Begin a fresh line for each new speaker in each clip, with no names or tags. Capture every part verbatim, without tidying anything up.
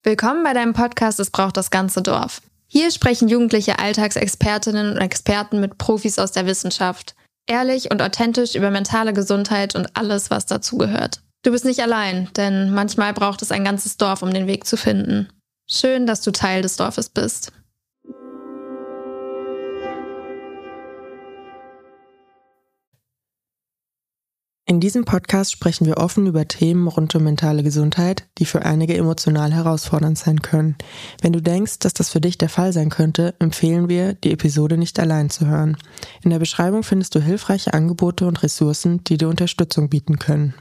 Willkommen bei deinem Podcast Es braucht das ganze Dorf. Hier sprechen jugendliche Alltagsexpertinnen und Experten mit Profis aus der Wissenschaft. Ehrlich und authentisch über mentale Gesundheit und alles, was dazugehört. Du bist nicht allein, denn manchmal braucht es ein ganzes Dorf, um den Weg zu finden. Schön, dass du Teil des Dorfes bist.
In diesem Podcast sprechen wir offen über Themen rund um mentale Gesundheit, die für einige emotional herausfordernd sein können. Wenn du denkst, dass das für dich der Fall sein könnte, empfehlen wir, die Episode nicht allein zu hören. In der Beschreibung findest du hilfreiche Angebote und Ressourcen, die dir Unterstützung bieten können.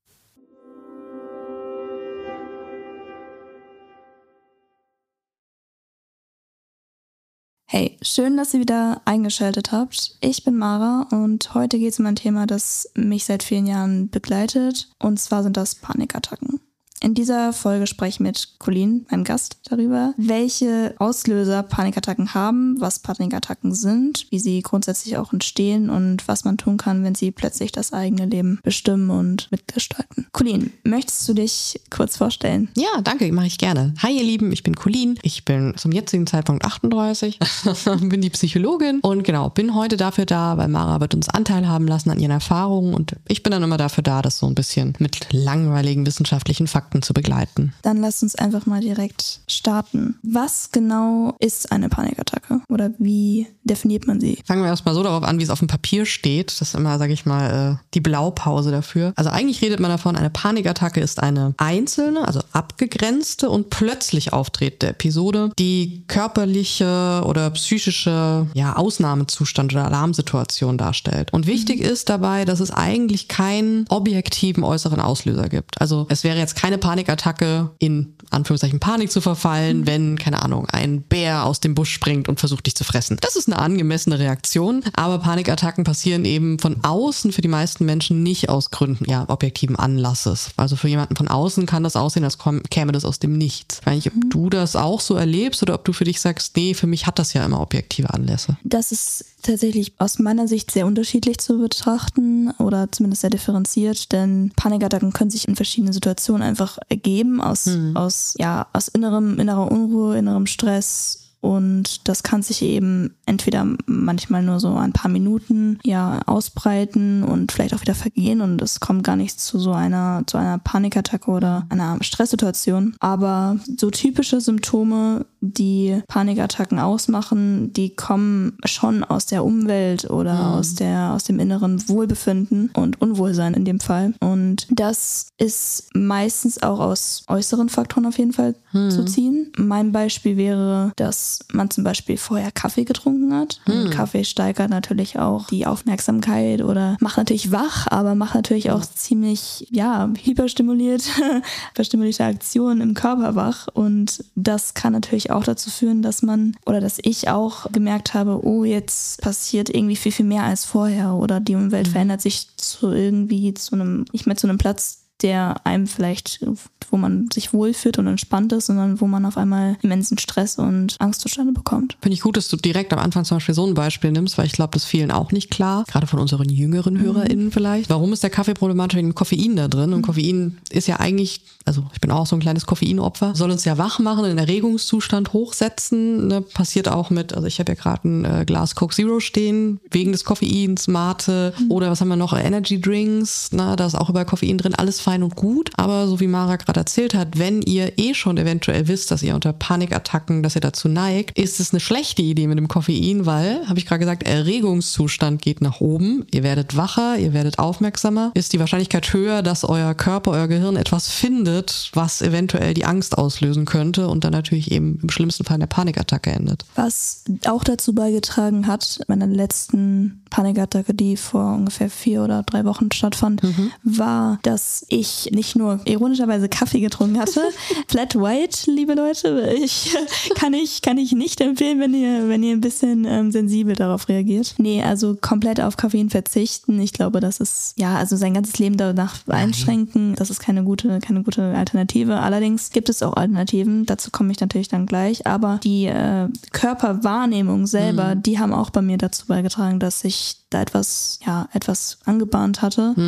Hey, schön, dass ihr wieder eingeschaltet habt. Ich bin Mara und heute geht es um ein Thema, das mich seit vielen Jahren begleitet. Und zwar sind das Panikattacken. In dieser Folge spreche ich mit Colleen, meinem Gast, darüber, welche Auslöser Panikattacken haben, was Panikattacken sind, wie sie grundsätzlich auch entstehen und was man tun kann, wenn sie plötzlich das eigene Leben bestimmen und mitgestalten. Colleen, möchtest du dich kurz vorstellen?
Ja, danke, mache ich gerne. Hi ihr Lieben, ich bin Colleen. Ich bin zum jetzigen Zeitpunkt achtunddreißig, bin die Psychologin und genau, bin heute dafür da, weil Mara wird uns Anteil haben lassen an ihren Erfahrungen und ich bin dann immer dafür da, das so ein bisschen mit langweiligen wissenschaftlichen Fakten zu begleiten.
Dann lasst uns einfach mal direkt starten. Was genau ist eine Panikattacke oder wie definiert man sie?
Fangen wir erstmal so darauf an, wie es auf dem Papier steht. Das ist immer, sage ich mal, die Blaupause dafür. Also eigentlich redet man davon, eine Panikattacke ist eine einzelne, also abgegrenzte und plötzlich auftretende Episode, die körperliche oder psychische ja, Ausnahmezustand oder Alarmsituation darstellt. Und wichtig mhm. ist dabei, dass es eigentlich keinen objektiven äußeren Auslöser gibt. Also es wäre jetzt keine Panikattacke, in Anführungszeichen Panik zu verfallen, mhm. wenn, keine Ahnung, ein Bär aus dem Busch springt und versucht dich zu fressen. Das ist eine angemessene Reaktion, aber Panikattacken passieren eben von außen für die meisten Menschen nicht aus Gründen, ja, objektiven Anlasses. Also für jemanden von außen kann das aussehen, als käme das aus dem Nichts. Ich weiß nicht, ob mhm. du das auch so erlebst oder ob du für dich sagst, nee, für mich hat das ja immer objektive Anlässe.
Das ist tatsächlich aus meiner Sicht sehr unterschiedlich zu betrachten oder zumindest sehr differenziert, denn Panikattacken können sich in verschiedenen Situationen einfach ergeben aus, mhm. aus, ja, aus innerem, innerer Unruhe, innerem Stress. Und das kann sich eben entweder manchmal nur so ein paar Minuten ja ausbreiten und vielleicht auch wieder vergehen und es kommt gar nicht zu so einer zu einer Panikattacke oder einer Stresssituation. Aber so typische Symptome, die Panikattacken ausmachen, die kommen schon aus der Umwelt oder mhm. aus der aus dem inneren Wohlbefinden und Unwohlsein in dem Fall. Und das ist meistens auch aus äußeren Faktoren auf jeden Fall mhm. zu ziehen. Mein Beispiel wäre, dass man zum Beispiel vorher Kaffee getrunken hat. Und hm. Kaffee steigert natürlich auch die Aufmerksamkeit oder macht natürlich wach, aber macht natürlich auch ziemlich, ja, hyperstimuliert, verstimulierte Aktionen im Körper wach. Und das kann natürlich auch dazu führen, dass man oder dass ich auch gemerkt habe, oh, jetzt passiert irgendwie viel, viel mehr als vorher oder die Umwelt hm. verändert sich zu irgendwie zu einem, nicht mehr zu einem Platz, der einem vielleicht, wo man sich wohlfühlt und entspannt ist, sondern wo man auf einmal immensen Stress und Angstzustände bekommt.
Finde ich gut, dass du direkt am Anfang zum Beispiel so ein Beispiel nimmst, weil ich glaube, das ist vielen auch nicht klar, gerade von unseren jüngeren mhm. HörerInnen vielleicht. Warum ist der Kaffee problematisch wegen Koffein da drin? Und mhm. Koffein ist ja eigentlich, also ich bin auch so ein kleines Koffeinopfer, soll uns ja wach machen, den Erregungszustand hochsetzen. Ne? Passiert auch mit, also ich habe ja gerade ein äh, Glas Coke Zero stehen, wegen des Koffeins, Mate mhm. oder was haben wir noch, Energy Drinks, na, da ist auch überall Koffein drin, alles fein und gut, aber so wie Mara gerade erzählt hat, wenn ihr eh schon eventuell wisst, dass ihr unter Panikattacken, dass ihr dazu neigt, ist es eine schlechte Idee mit dem Koffein, weil, habe ich gerade gesagt, Erregungszustand geht nach oben, ihr werdet wacher, ihr werdet aufmerksamer, ist die Wahrscheinlichkeit höher, dass euer Körper, euer Gehirn etwas findet, was eventuell die Angst auslösen könnte und dann natürlich eben im schlimmsten Fall in der Panikattacke endet.
Was auch dazu beigetragen hat, meiner letzten Panikattacke, die vor ungefähr vier oder drei Wochen stattfand, mhm. war, dass ich nicht nur ironischerweise Kaffee getrunken hatte. Flat White, liebe Leute, ich, kann, ich, kann ich nicht empfehlen, wenn ihr, wenn ihr ein bisschen ähm, sensibel darauf reagiert. Nee, also komplett auf Koffein verzichten. Ich glaube, das ist, ja, also sein ganzes Leben danach einschränken, das ist keine gute, keine gute Alternative. Allerdings gibt es auch Alternativen, dazu komme ich natürlich dann gleich, aber die äh, Körperwahrnehmung selber, mhm. die haben auch bei mir dazu beigetragen, dass ich da etwas, ja, etwas angebahnt hatte. Mhm.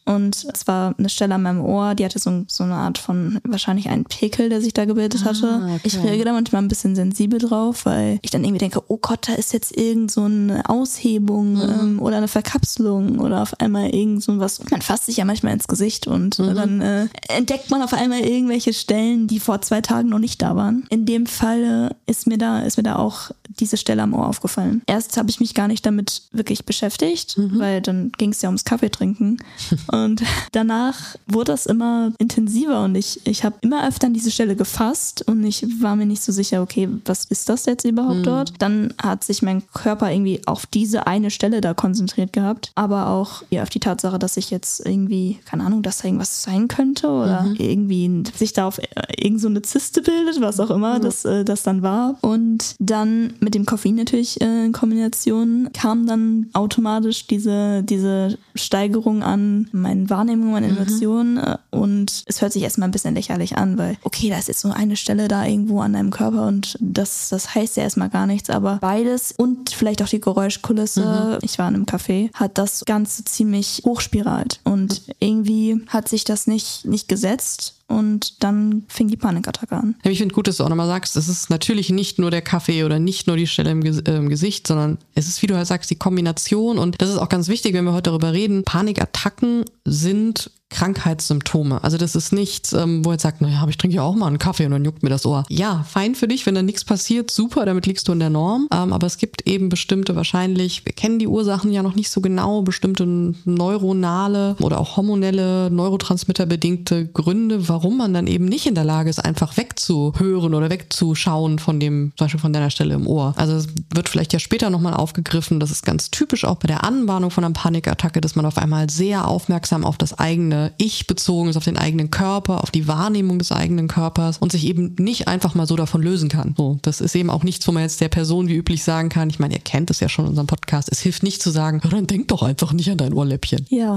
Und es war eine Stelle an meinem Ohr, die hatte so, so eine Art von, wahrscheinlich einen Pickel, der sich da gebildet hatte.
Ah, okay.
Ich reagiere da manchmal ein bisschen sensibel drauf, weil ich dann irgendwie denke, oh Gott, da ist jetzt irgend so eine Aushebung mhm. ähm, oder eine Verkapselung oder auf einmal irgend so was. Man fasst sich ja manchmal ins Gesicht und mhm. dann äh, entdeckt man auf einmal irgendwelche Stellen, die vor zwei Tagen noch nicht da waren. In dem Fall ist mir da, ist mir da auch diese Stelle am Ohr aufgefallen. Erst habe ich mich gar nicht damit wirklich beschäftigt, mhm. weil dann ging es ja ums Kaffee trinken. Und danach wurde das immer intensiver und ich, ich habe immer öfter an diese Stelle gefasst und ich war mir nicht so sicher, okay, was ist das jetzt überhaupt mhm. dort? Dann hat sich mein Körper irgendwie auf diese eine Stelle da konzentriert gehabt, aber auch ja, auf die Tatsache, dass ich jetzt irgendwie, keine Ahnung, dass da irgendwas sein könnte oder mhm. irgendwie sich da auf irgend so eine Zyste bildet, was auch immer mhm. das, äh, das dann war. Und dann mit dem Koffein natürlich äh, in Kombination kam dann automatisch diese, diese Steigerung an meinen Wahrnehmungen, meinen Emotionen mhm. und es hört sich erstmal ein bisschen lächerlich an, weil okay, da ist jetzt nur eine Stelle da irgendwo an deinem Körper und das, das heißt ja erstmal gar nichts, aber beides und vielleicht auch die Geräuschkulisse, mhm. ich war in einem Café, hat das Ganze ziemlich hochspiralt und irgendwie hat sich das nicht, nicht gesetzt. Und dann fing die Panikattacke an.
Ja, ich finde gut, dass du auch nochmal sagst, es ist natürlich nicht nur der Kaffee oder nicht nur die Stelle im, Ges- äh, im Gesicht, sondern es ist, wie du halt sagst, die Kombination. Und das ist auch ganz wichtig, wenn wir heute darüber reden. Panikattacken sind Krankheitssymptome. Also das ist nichts, ähm, wo jetzt sagt, naja, aber ich trinke ja auch mal einen Kaffee und dann juckt mir das Ohr. Ja, fein für dich, wenn da nichts passiert, super, damit liegst du in der Norm. Ähm, aber es gibt eben bestimmte wahrscheinlich, wir kennen die Ursachen ja noch nicht so genau, bestimmte neuronale oder auch hormonelle, neurotransmitterbedingte Gründe, warum man dann eben nicht in der Lage ist, einfach wegzuhören oder wegzuschauen von dem, zum Beispiel von deiner Stelle im Ohr. Also es wird vielleicht ja später nochmal aufgegriffen, das ist ganz typisch auch bei der Anbahnung von einer Panikattacke, dass man auf einmal sehr aufmerksam auf das eigene Ich bezogen ist, auf den eigenen Körper, auf die Wahrnehmung des eigenen Körpers und sich eben nicht einfach mal so davon lösen kann. So, das ist eben auch nichts, wo man jetzt der Person wie üblich sagen kann, ich meine, ihr kennt es ja schon in unserem Podcast, es hilft nicht zu sagen, ja, dann denk doch einfach nicht an dein Ohrläppchen.
Ja,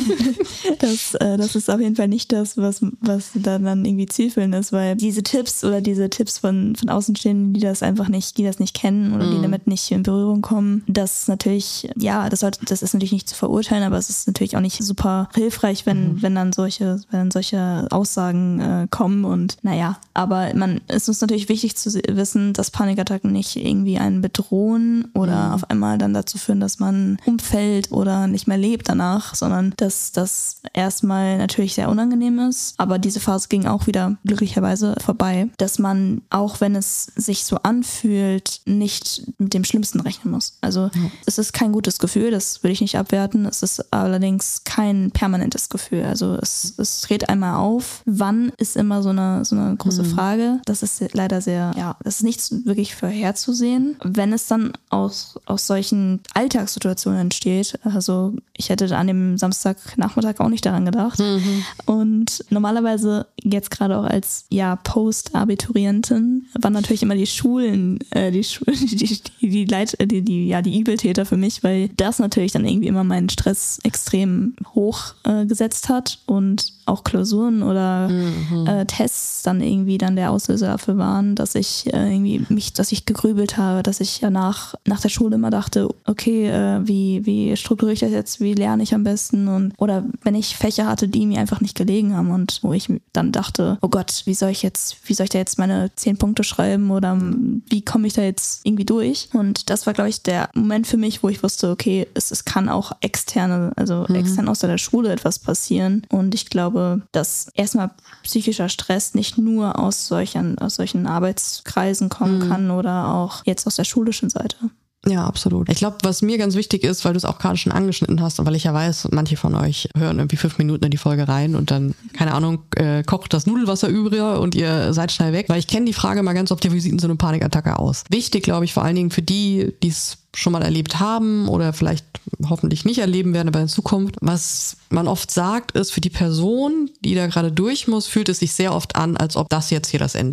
das, äh, das ist auf jeden Fall nicht das, was, was da dann irgendwie zielführend ist, weil diese Tipps oder diese Tipps von, von Außenstehenden, die das einfach nicht, die das nicht kennen oder mm. die damit nicht in Berührung kommen, das natürlich, ja, das sollte, das ist natürlich nicht zu verurteilen, aber es ist natürlich auch nicht super hilfreich, wenn mhm. wenn dann solche, wenn solche Aussagen äh, kommen und naja, aber man, es ist natürlich wichtig zu wissen, dass Panikattacken nicht irgendwie einen bedrohen oder mhm. auf einmal dann dazu führen, dass man umfällt oder nicht mehr lebt danach, sondern dass das erstmal natürlich sehr unangenehm ist, aber diese Phase ging auch wieder glücklicherweise vorbei, dass man, auch wenn es sich so anfühlt, nicht mit dem Schlimmsten rechnen muss. Also mhm. es ist kein gutes Gefühl, das will ich nicht abwerten, es ist allerdings kein permanentes Gefühl. Also es, es dreht einmal auf. Wann ist immer so eine, so eine große mhm. Frage. Das ist leider sehr, ja, das ist nicht wirklich vorherzusehen. Wenn es dann aus, aus solchen Alltagssituationen entsteht, also ich hätte an dem Samstagnachmittag auch nicht daran gedacht. Mhm. Und normalerweise jetzt gerade auch als ja Post-Abiturientin waren natürlich immer die Schulen, äh, die, Schu- die, die, die, Leit- die, die, ja, die Übeltäter für mich, weil das natürlich dann irgendwie immer meinen Stress extrem hoch äh, gesetzt hat und auch Klausuren oder mhm. äh, Tests dann irgendwie dann der Auslöser dafür waren, dass ich äh, irgendwie mich, dass ich gegrübelt habe, dass ich danach nach der Schule immer dachte, okay, äh, wie wie strukturiere ich das jetzt, wie lerne ich am besten und oder wenn ich Fächer hatte, die mir einfach nicht gelegen haben und wo ich dann dachte, oh Gott, wie soll ich jetzt, wie soll ich da jetzt meine zehn Punkte schreiben oder wie komme ich da jetzt irgendwie durch? Und das war, glaube ich, der Moment für mich, wo ich wusste, okay, es, es kann auch externe, also mhm. extern außer der Schule etwas passieren und ich glaube, dass erstmal psychischer Stress nicht nur aus solchen, aus solchen Arbeitskreisen kommen mhm. kann oder auch jetzt aus der schulischen Seite.
Ja, absolut. Ich glaube, was mir ganz wichtig ist, weil du es auch gerade schon angeschnitten hast und weil ich ja weiß, manche von euch hören irgendwie fünf Minuten in die Folge rein und dann, keine Ahnung, äh, kocht das Nudelwasser über und ihr seid schnell weg. Weil ich kenne die Frage mal ganz oft, ja, wie sieht denn so eine Panikattacke aus? Wichtig, glaube ich, vor allen Dingen für die, die es schon mal erlebt haben oder vielleicht hoffentlich nicht erleben werden, aber in Zukunft. Was man oft sagt, ist, für die Person, die da gerade durch muss, fühlt es sich sehr oft an, als ob das jetzt hier das Ende ist.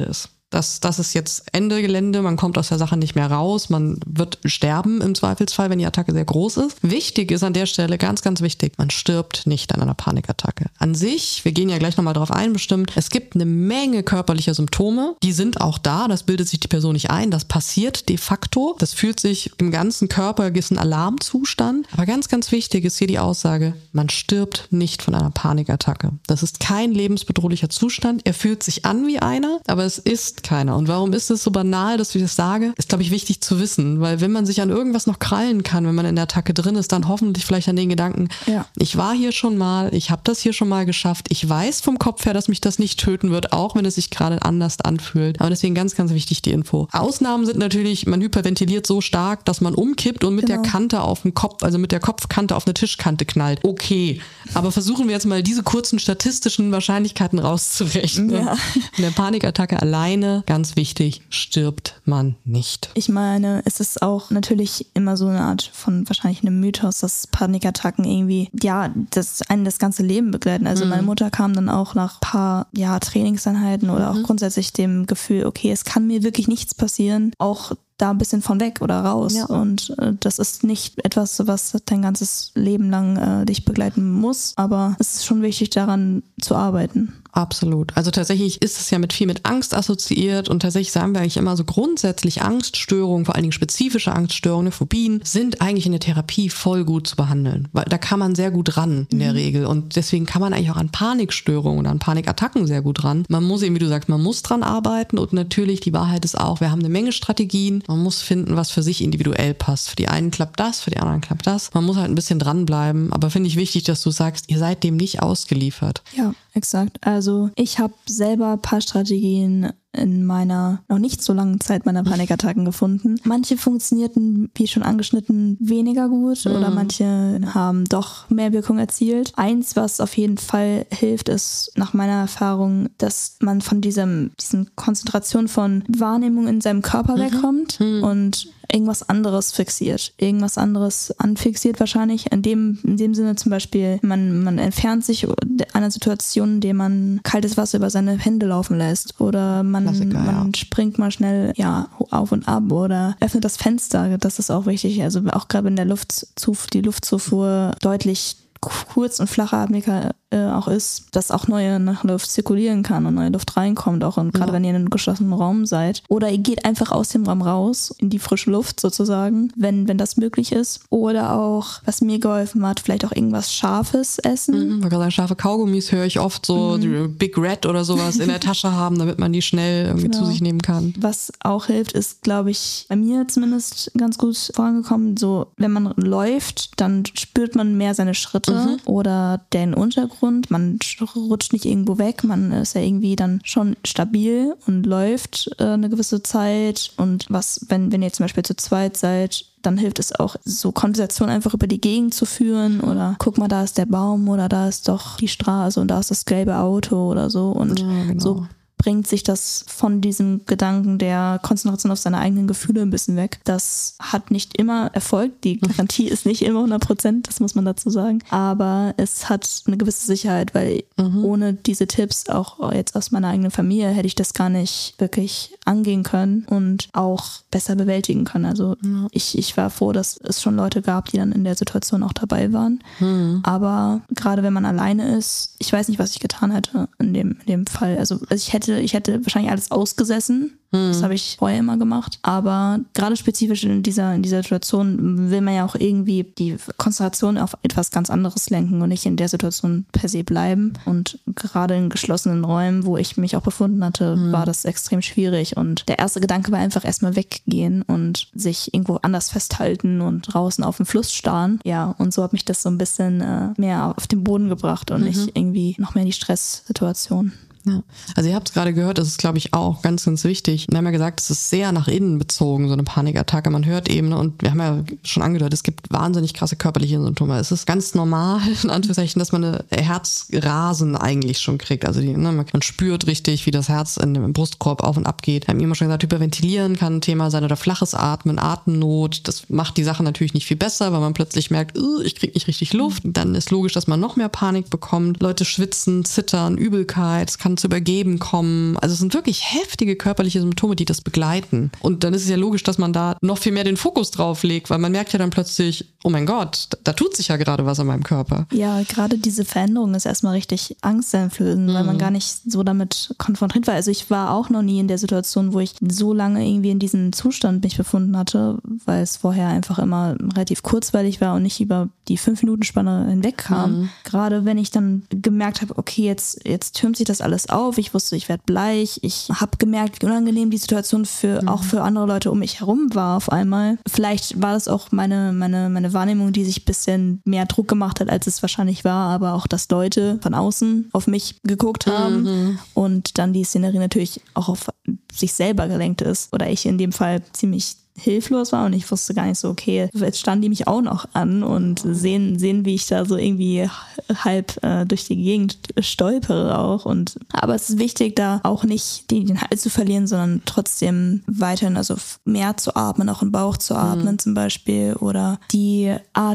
Das, das ist jetzt Ende Gelände, man kommt aus der Sache nicht mehr raus, man wird sterben im Zweifelsfall, wenn die Attacke sehr groß ist. Wichtig ist an der Stelle, ganz, ganz wichtig, man stirbt nicht an einer Panikattacke. An sich, wir gehen ja gleich nochmal drauf ein, bestimmt, es gibt eine Menge körperlicher Symptome, die sind auch da, das bildet sich die Person nicht ein, das passiert de facto, das fühlt sich im ganzen Körper, ist ein Alarmzustand, aber ganz, ganz wichtig ist hier die Aussage, man stirbt nicht von einer Panikattacke. Das ist kein lebensbedrohlicher Zustand, er fühlt sich an wie einer, aber es ist keiner. Und warum ist es so banal, dass ich das sage? Ist, glaube ich, wichtig zu wissen, weil wenn man sich an irgendwas noch krallen kann, wenn man in der Attacke drin ist, dann hoffentlich vielleicht an den Gedanken, ja. ich war hier schon mal, ich habe das hier schon mal geschafft, ich weiß vom Kopf her, dass mich das nicht töten wird, auch wenn es sich gerade anders anfühlt. Aber deswegen ganz, ganz wichtig die Info. Ausnahmen sind natürlich, man hyperventiliert so stark, dass man umkippt und mit genau. der Kante auf den Kopf, also mit der Kopfkante auf eine Tischkante knallt. Okay, aber versuchen wir jetzt mal diese kurzen statistischen Wahrscheinlichkeiten rauszurechnen. Ja. In der Panikattacke alleine, ganz wichtig, stirbt man nicht.
Ich meine, es ist auch natürlich immer so eine Art von wahrscheinlich einem Mythos, dass Panikattacken irgendwie, ja, das einen das ganze Leben begleiten. Also mhm. meine Mutter kam dann auch nach ein paar ja, Trainingseinheiten oder auch mhm. grundsätzlich dem Gefühl, okay, es kann mir wirklich nichts passieren, auch da ein bisschen von weg oder raus. Ja. Und äh, das ist nicht etwas, was dein ganzes Leben lang äh, dich begleiten muss, aber es ist schon wichtig, daran zu arbeiten.
Absolut. Also tatsächlich ist es ja mit viel mit Angst assoziiert und tatsächlich sagen wir eigentlich immer so grundsätzlich Angststörungen, vor allen Dingen spezifische Angststörungen, Phobien, sind eigentlich in der Therapie voll gut zu behandeln, weil da kann man sehr gut ran in der mhm. Regel und deswegen kann man eigentlich auch an Panikstörungen oder an Panikattacken sehr gut ran. Man muss eben, wie du sagst, man muss dran arbeiten und natürlich die Wahrheit ist auch, wir haben eine Menge Strategien, man muss finden, was für sich individuell passt. Für die einen klappt das, für die anderen klappt das. Man muss halt ein bisschen dranbleiben, aber finde ich wichtig, dass du sagst, ihr seid dem nicht ausgeliefert.
Ja, exakt. Also ich habe selber ein paar Strategien in meiner noch nicht so langen Zeit meiner Panikattacken gefunden. Manche funktionierten, wie schon angeschnitten, weniger gut mhm. oder manche haben doch mehr Wirkung erzielt. Eins, was auf jeden Fall hilft, ist nach meiner Erfahrung, dass man von diesem, diesen Konzentration von Wahrnehmung in seinem Körper mhm. wegkommt mhm. und irgendwas anderes fixiert. Irgendwas anderes anfixiert wahrscheinlich. In dem, in dem Sinne zum Beispiel, man, man entfernt sich einer Situation, in der man kaltes Wasser über seine Hände laufen lässt oder man Man, man ja. springt mal schnell ja, auf und ab oder öffnet das Fenster. Das ist auch wichtig. Also auch gerade wenn der Luftzufuhr, die Luftzufuhr deutlich kurz und flachatmiger äh, auch ist, dass auch neue Luft zirkulieren kann und neue Luft reinkommt, auch und gerade ja. wenn ihr in einem geschlossenen Raum seid. Oder ihr geht einfach aus dem Raum raus, in die frische Luft sozusagen, wenn, wenn das möglich ist. Oder auch, was mir geholfen hat, vielleicht auch irgendwas Scharfes essen.
Mhm, weil gerade scharfe Kaugummis höre ich oft so mhm. Big Red oder sowas in der Tasche haben, damit man die schnell irgendwie genau. zu sich nehmen kann.
Was auch hilft, ist, glaube ich, bei mir zumindest ganz gut vorangekommen, so wenn man läuft, dann spürt man mehr seine Schritte mhm. oder den Untergrund. Man rutscht nicht irgendwo weg, man ist ja irgendwie dann schon stabil und läuft äh, eine gewisse Zeit. Und was, wenn, wenn ihr zum Beispiel zu zweit seid, dann hilft es auch, so Konversation einfach über die Gegend zu führen oder guck mal, da ist der Baum oder da ist doch die Straße und da ist das gelbe Auto oder so und
ja, genau.
so bringt sich das von diesem Gedanken der Konzentration auf seine eigenen Gefühle ein bisschen weg. Das hat nicht immer Erfolg. Die Garantie ist nicht immer hundert Prozent, das muss man dazu sagen. Aber es hat eine gewisse Sicherheit, weil mhm. ohne diese Tipps, auch jetzt aus meiner eigenen Familie, hätte ich das gar nicht wirklich angehen können und auch besser bewältigen können. Also mhm. ich, ich war froh, dass es schon Leute gab, die dann in der Situation auch dabei waren. Mhm. Aber gerade wenn man alleine ist, ich weiß nicht, was ich getan hätte in dem, in dem Fall. Also ich hätte Ich hätte wahrscheinlich alles ausgesessen. Hm. Das habe ich vorher immer gemacht. Aber gerade spezifisch in dieser, in dieser Situation will man ja auch irgendwie die Konzentration auf etwas ganz anderes lenken und nicht in der Situation per se bleiben. Und gerade in geschlossenen Räumen, wo ich mich auch befunden hatte, hm. war das extrem schwierig. Und der erste Gedanke war einfach erstmal weggehen und sich irgendwo anders festhalten und draußen auf den Fluss starren. Ja, und so hat mich das so ein bisschen äh, mehr auf den Boden gebracht und mhm. nicht irgendwie noch mehr in die Stresssituation.
Ja. Also ihr habt es gerade gehört, das ist, glaube ich, auch ganz, ganz wichtig. Wir haben ja gesagt, es ist sehr nach innen bezogen, so eine Panikattacke. Man hört eben, und wir haben ja schon angedeutet, es gibt wahnsinnig krasse körperliche Symptome. Es ist ganz normal, in Anführungszeichen, dass man eine Herzrasen eigentlich schon kriegt. Also die, ne, man spürt richtig, wie das Herz in dem Brustkorb auf und ab geht. Wir haben immer schon gesagt, Hyperventilieren kann ein Thema sein oder flaches Atmen, Atemnot. Das macht die Sache natürlich nicht viel besser, weil man plötzlich merkt, ich kriege nicht richtig Luft. Dann ist logisch, dass man noch mehr Panik bekommt. Leute schwitzen, zittern, Übelkeit. Es kann Schütteln, zu Übergeben kommen. Also es sind wirklich heftige körperliche Symptome, die das begleiten. Und dann ist es ja logisch, dass man da noch viel mehr den Fokus drauf legt, weil man merkt ja dann plötzlich, oh mein Gott, da tut sich ja gerade was an meinem Körper.
Ja, gerade diese Veränderung ist erstmal richtig angsteinflößend, mhm. weil man gar nicht so damit konfrontiert war. Also ich war auch noch nie in der Situation, wo ich so lange irgendwie in diesem Zustand mich befunden hatte, weil es vorher einfach immer relativ kurzweilig war und nicht über die Fünf-Minuten-Spanne hinweg kam. Mhm. Gerade wenn ich dann gemerkt habe, okay, jetzt, jetzt türmt sich das alles auf, ich wusste, ich werde bleich, ich habe gemerkt, wie unangenehm die Situation für mhm. auch für andere Leute um mich herum war auf einmal. Vielleicht war das auch meine, meine, meine Wahrnehmung, die sich ein bisschen mehr Druck gemacht hat, als es wahrscheinlich war, aber auch, dass Leute von außen auf mich geguckt haben mhm. und dann die Szenerie natürlich auch auf sich selber gelenkt ist. Oder ich in dem Fall ziemlich hilflos war und ich wusste gar nicht so, okay, jetzt standen die mich auch noch an und sehen, sehen wie ich da so irgendwie halb äh, durch die Gegend stolpere auch. Und aber es ist wichtig, da auch nicht den, den Halt zu verlieren, sondern trotzdem weiterhin, also mehr zu atmen, auch im Bauch zu atmen mhm. zum Beispiel oder die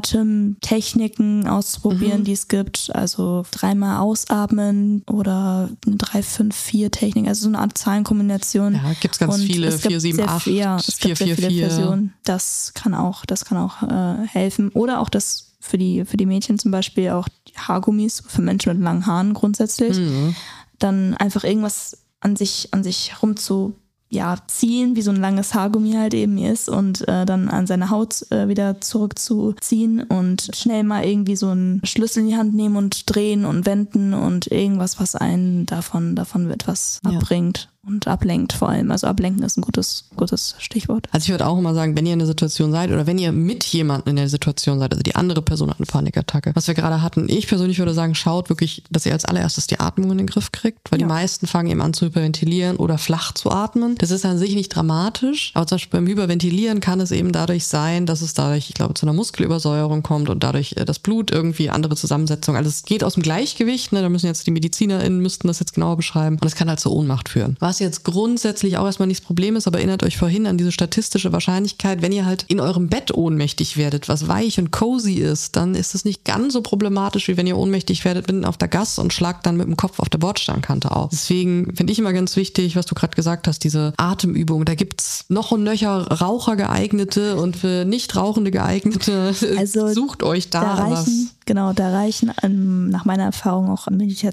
Atemtechniken auszuprobieren, mhm. die es gibt. Also dreimal ausatmen oder eine drei fünf vier Technik, also so eine Art Zahlenkombination.
Ja, gibt's ganz und viele, vier sieben acht, vier vier vier. Version. Das kann auch, das kann auch äh, helfen. Oder auch das für die, für die Mädchen zum Beispiel auch Haargummis für Menschen mit langen Haaren grundsätzlich. Mhm. Dann einfach irgendwas an sich, an sich herum zu ja, ziehen, wie so ein langes Haargummi halt eben ist und äh, dann an seine Haut äh, wieder zurückzuziehen und schnell mal irgendwie so einen Schlüssel in die Hand nehmen und drehen und wenden und irgendwas, was einen davon, davon etwas ja. abbringt. Und ablenkt vor allem. Also ablenken ist ein gutes, gutes Stichwort. Also ich würde auch immer sagen, wenn ihr in der Situation seid oder wenn ihr mit jemandem in der Situation seid, also die andere Person hat eine Panikattacke, was wir gerade hatten, ich persönlich würde sagen, schaut wirklich, dass ihr als allererstes die Atmung in den Griff kriegt, weil ja. die meisten fangen eben an zu hyperventilieren oder flach zu atmen. Das ist an sich nicht dramatisch, aber zum Beispiel beim Hyperventilieren kann es eben dadurch sein, dass es dadurch, ich glaube, zu einer Muskelübersäuerung kommt und dadurch das Blut irgendwie andere Zusammensetzung. Also es geht aus dem Gleichgewicht, ne? Da müssen jetzt die MedizinerInnen müssten das jetzt genauer beschreiben und es kann halt zur Ohnmacht führen. Was jetzt grundsätzlich auch erstmal nicht das Problem ist, aber erinnert euch vorhin an diese statistische Wahrscheinlichkeit, wenn ihr halt in eurem Bett ohnmächtig werdet, was weich und cozy ist, dann ist es nicht ganz so problematisch, wie wenn ihr ohnmächtig werdet mitten auf der Gas und schlagt dann mit dem Kopf auf der Bordsteinkante auf. Deswegen finde ich immer ganz wichtig, was du gerade gesagt hast, diese Atemübung. Da gibt's noch und nöcher Raucher geeignete und für nicht Rauchende geeignete. Also sucht euch da,
da reichen,
was.
Genau, da reichen ähm, nach meiner Erfahrung auch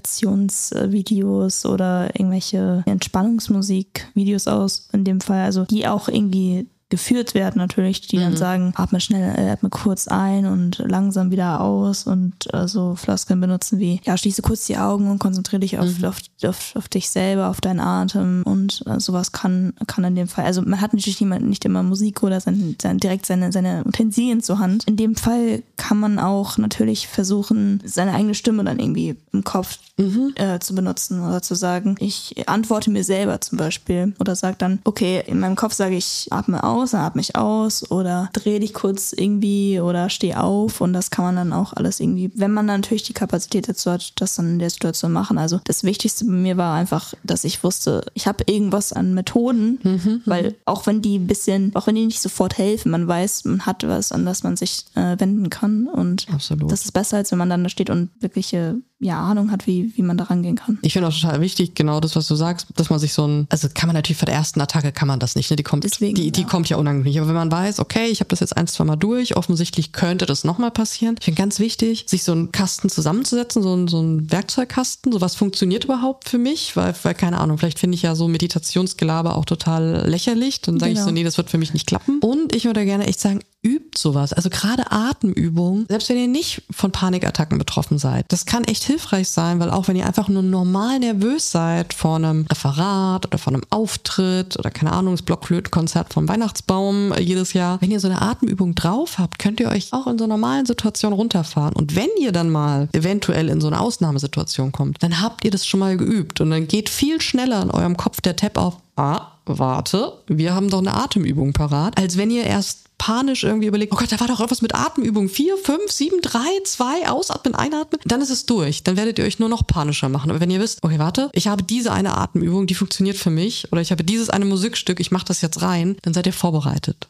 Meditationsvideos oder irgendwelche Entspannungsmusikvideos aus in dem Fall, also die auch irgendwie geführt werden natürlich, die mhm. dann sagen, atme schnell, äh, atme kurz ein und langsam wieder aus und äh, so Floskeln benutzen wie, ja, schließe kurz die Augen und konzentriere dich auf, mhm. auf, auf, auf dich selber, auf deinen Atem und äh, sowas kann, kann in dem Fall, also man hat natürlich nicht, nicht immer Musik oder sein, sein, direkt seine, seine Utensilien zur Hand. In dem Fall kann man auch natürlich versuchen, seine eigene Stimme dann irgendwie im Kopf mhm. äh, zu benutzen oder zu sagen, ich antworte mir selber zum Beispiel oder sage dann, okay, in meinem Kopf sage ich, atme aus, dann atme ich aus oder dreh dich kurz irgendwie oder steh auf und das kann man dann auch alles irgendwie, wenn man natürlich die Kapazität dazu hat, das dann in der Situation machen. Also das Wichtigste bei mir war einfach, dass ich wusste, ich habe irgendwas an Methoden, mhm, weil auch wenn die ein bisschen, auch wenn die nicht sofort helfen, man weiß, man hat was, an das man sich äh, wenden kann und Absolut. Das ist besser, als wenn man dann da steht und wirkliche ja, Ahnung hat, wie, wie man da rangehen kann.
Ich finde auch total wichtig, genau das, was du sagst, dass man sich so ein, also kann man natürlich vor der ersten Attacke kann man das nicht, ne? Die kommt, Deswegen, die, die ja. kommt ja unangekündigt. Aber wenn man weiß, okay, ich habe das jetzt ein, zwei Mal durch, offensichtlich könnte das nochmal passieren. Ich finde ganz wichtig, sich so einen Kasten zusammenzusetzen, so ein, so ein Werkzeugkasten, so was funktioniert überhaupt für mich, weil, weil keine Ahnung, vielleicht finde ich ja so Meditationsgelaber auch total lächerlich. Dann sage genau. ich so, nee, das wird für mich nicht klappen. Und ich würde gerne echt sagen, übt sowas. Also gerade Atemübungen, selbst wenn ihr nicht von Panikattacken betroffen seid, das kann echt hilfreich sein, weil auch wenn ihr einfach nur normal nervös seid vor einem Referat oder vor einem Auftritt oder keine Ahnung, das Blockflötenkonzert vom Weihnachtsbaum jedes Jahr, wenn ihr so eine Atemübung drauf habt, könnt ihr euch auch in so normalen Situationen runterfahren. Und wenn ihr dann mal eventuell in so eine Ausnahmesituation kommt, dann habt ihr das schon mal geübt und dann geht viel schneller in eurem Kopf der Tab auf, ah, warte, wir haben doch eine Atemübung parat, als wenn ihr erst panisch irgendwie überlegt, oh Gott, da war doch irgendwas mit Atemübung. Vier, fünf, sieben, drei, zwei, ausatmen, einatmen. Dann ist es durch. Dann werdet ihr euch nur noch panischer machen. Aber wenn ihr wisst, okay, warte, ich habe diese eine Atemübung, die funktioniert für mich oder ich habe dieses eine Musikstück, ich mache das jetzt rein, dann seid ihr vorbereitet.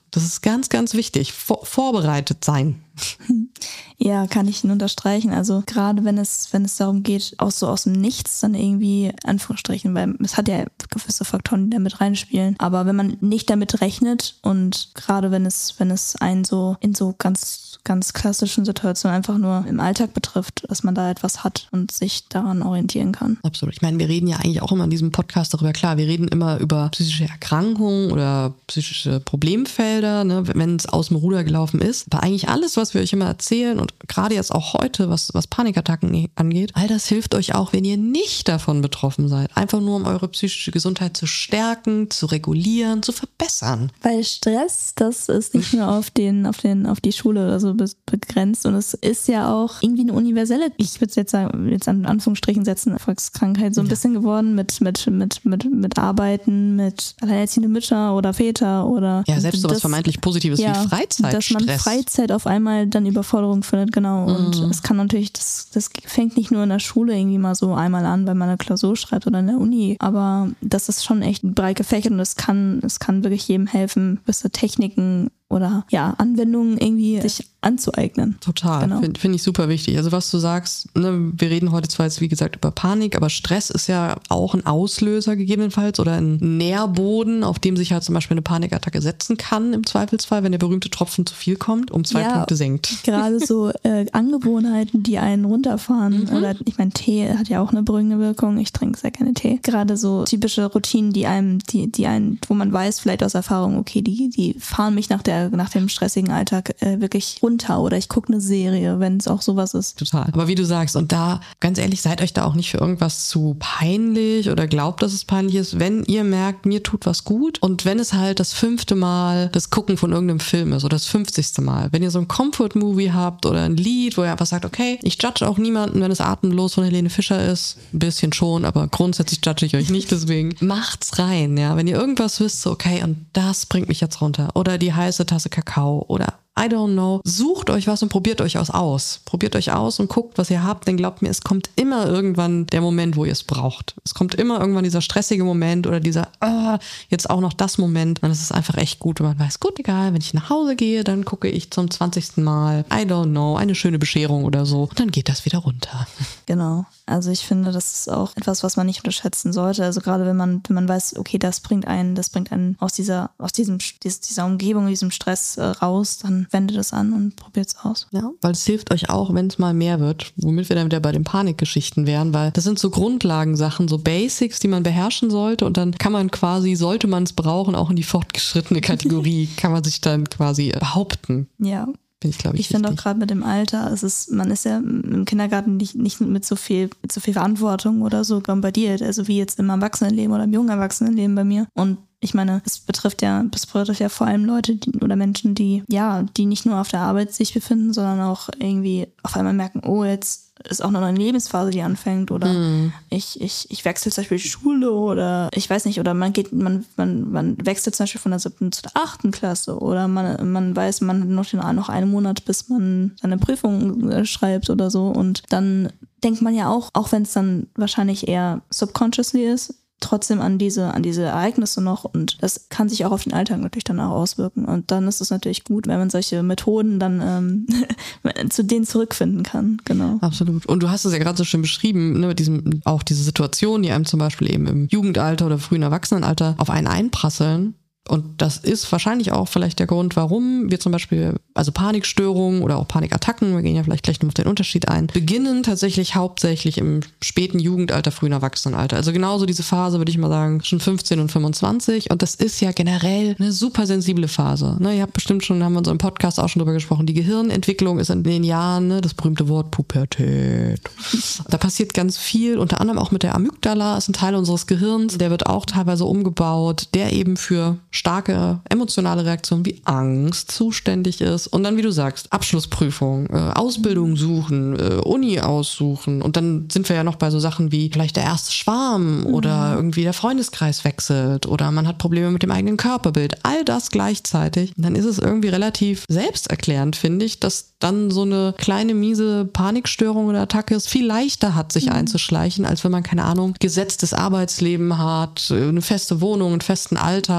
Das ist ganz, ganz wichtig. Vor- vorbereitet sein.
Ja, kann ich ihn unterstreichen. Also gerade wenn es, wenn es darum geht, auch so aus dem Nichts dann irgendwie, Anführungsstrichen, weil es hat ja gewisse Faktoren, die da mit reinspielen. Aber wenn man nicht damit rechnet und gerade wenn es, wenn es einen so in so ganz, ganz klassischen Situationen einfach nur im Alltag betrifft, dass man da etwas hat und sich daran orientieren kann.
Absolut. Ich meine, wir reden ja eigentlich auch immer in diesem Podcast darüber, klar, wir reden immer über psychische Erkrankungen oder psychische Problemfelder, ne, wenn es aus dem Ruder gelaufen ist. Aber eigentlich alles, was wir euch immer erzählen und gerade jetzt auch heute, was, was Panikattacken angeht, all das hilft euch auch, wenn ihr nicht davon betroffen seid. Einfach nur, um eure psychische Gesundheit zu stärken, zu regulieren, zu verbessern.
Weil Stress, das ist nicht nur auf den, auf den, auf die Schule oder so begrenzt und es ist ja auch irgendwie eine universelle, ich würde es jetzt sagen, jetzt an Anführungsstrichen setzen, Volkskrankheit so ein ja. bisschen geworden mit, mit, mit, mit, mit Arbeiten, mit alleinerziehende Mütter oder Väter oder.
Ja, selbst so was vermeintlich Positives
ja,
wie Freizeit.
Dass man Freizeit auf einmal dann Überforderung findet, genau. Und mhm. es kann natürlich, das, das fängt nicht nur in der Schule irgendwie mal so einmal an, weil man eine Klausur schreibt oder in der Uni, aber das ist schon echt breit gefächert und es kann, es kann wirklich jedem helfen, gewisse Techniken oder ja, Anwendungen irgendwie sich anzueignen.
Total, genau. Finde find ich super wichtig. Also was du sagst, ne, wir reden heute zwar jetzt wie gesagt über Panik, aber Stress ist ja auch ein Auslöser gegebenenfalls oder ein Nährboden, auf dem sich halt zum Beispiel eine Panikattacke setzen kann im Zweifelsfall, wenn der berühmte Tropfen zu viel kommt, um zwei ja, Punkte senkt.
Gerade so äh, Angewohnheiten, die einen runterfahren mhm. oder ich meine, Tee hat ja auch eine beruhigende Wirkung, ich trinke sehr gerne Tee. Gerade so typische Routinen, die einem, die, die einen, wo man weiß vielleicht aus Erfahrung, okay, die, die fahren mich nach der nach dem stressigen Alltag äh, wirklich runter oder ich gucke eine Serie, wenn es auch sowas ist.
Total. Aber wie du sagst, und da, ganz ehrlich, seid euch da auch nicht für irgendwas zu peinlich oder glaubt, dass es peinlich ist, wenn ihr merkt, mir tut was gut und wenn es halt das fünfte Mal das Gucken von irgendeinem Film ist oder das fünfzigste Mal, wenn ihr so ein Comfort-Movie habt oder ein Lied, wo ihr einfach sagt, okay, ich judge auch niemanden, wenn es Atemlos von Helene Fischer ist, ein bisschen schon, aber grundsätzlich judge ich euch nicht, deswegen macht's rein, ja, wenn ihr irgendwas wisst, so okay, und das bringt mich jetzt runter oder die heiße Tasse Kakao oder I don't know. Sucht euch was und probiert euch aus aus. Probiert euch aus und guckt, was ihr habt, denn glaubt mir, es kommt immer irgendwann der Moment, wo ihr es braucht. Es kommt immer irgendwann dieser stressige Moment oder dieser, ah, jetzt auch noch das Moment. Und es ist einfach echt gut, wenn man weiß, gut, egal, wenn ich nach Hause gehe, dann gucke ich zum zwanzigsten Mal, I don't know, eine schöne Bescherung oder so. Und dann geht das wieder runter.
Genau. Also ich finde, das ist auch etwas, was man nicht unterschätzen sollte. Also gerade wenn man, wenn man weiß, okay, das bringt einen, das bringt einen aus dieser, aus diesem, dieser Umgebung, diesem Stress äh, raus, dann wendet es an und probiert es aus.
Ja, weil es hilft euch auch, wenn es mal mehr wird, womit wir dann wieder bei den Panikgeschichten wären, weil das sind so Grundlagensachen, so Basics, die man beherrschen sollte und dann kann man quasi, sollte man es brauchen, auch in die fortgeschrittene Kategorie, kann man sich dann quasi behaupten.
Ja.
Bin ich, glaube ich,
ich finde auch gerade mit dem Alter, es ist, man ist ja im Kindergarten nicht, nicht mit so viel, mit so viel Verantwortung oder so bombardiert, also wie jetzt im Erwachsenenleben oder im jungen Erwachsenenleben bei mir. Und ich meine, es betrifft ja, es betrifft ja vor allem Leute die, oder Menschen, die, ja, die nicht nur auf der Arbeit sich befinden, sondern auch irgendwie auf einmal merken, oh, jetzt ist auch noch eine Lebensphase, die anfängt oder mm. ich, ich, ich wechsle zum Beispiel die Schule oder ich weiß nicht, oder man geht, man, man, man wechselt zum Beispiel von der siebten zu der achten Klasse oder man, man weiß, man hat noch, den, noch einen Monat, bis man seine Prüfung schreibt oder so und dann denkt man ja auch, auch wenn es dann wahrscheinlich eher subconsciously ist, trotzdem an diese, an diese Ereignisse noch und das kann sich auch auf den Alltag natürlich dann auch auswirken und dann ist es natürlich gut, wenn man solche Methoden dann ähm, zu denen zurückfinden kann, genau.
Absolut. Und du hast es ja gerade so schön beschrieben, ne, mit diesem, auch diese Situation, die einem zum Beispiel eben im Jugendalter oder frühen Erwachsenenalter auf einen einprasseln. Und das ist wahrscheinlich auch vielleicht der Grund, warum wir zum Beispiel, also Panikstörungen oder auch Panikattacken, wir gehen ja vielleicht gleich noch auf den Unterschied ein, beginnen tatsächlich hauptsächlich im späten Jugendalter, frühen Erwachsenenalter. Also genauso diese Phase, würde ich mal sagen, schon fünfzehn und fünfundzwanzig. Und das ist ja generell eine super sensible Phase. Ne, ihr habt bestimmt schon, haben wir in unserem Podcast auch schon drüber gesprochen, die Gehirnentwicklung ist in den Jahren, ne, das berühmte Wort Pubertät. Da passiert ganz viel, unter anderem auch mit der Amygdala, ist ein Teil unseres Gehirns, der wird auch teilweise umgebaut, der eben für starke emotionale Reaktionen wie Angst zuständig ist. Und dann, wie du sagst, Abschlussprüfung, äh, Ausbildung suchen, äh, Uni aussuchen. Und dann sind wir ja noch bei so Sachen wie vielleicht der erste Schwarm mhm. oder irgendwie der Freundeskreis wechselt oder man hat Probleme mit dem eigenen Körperbild. All das gleichzeitig. Und dann ist es irgendwie relativ selbsterklärend, finde ich, dass dann so eine kleine miese Panikstörung oder Attacke es viel leichter hat, sich mhm. einzuschleichen, als wenn man, keine Ahnung, gesetztes Arbeitsleben hat, eine feste Wohnung, einen festen Alltag. Man einfach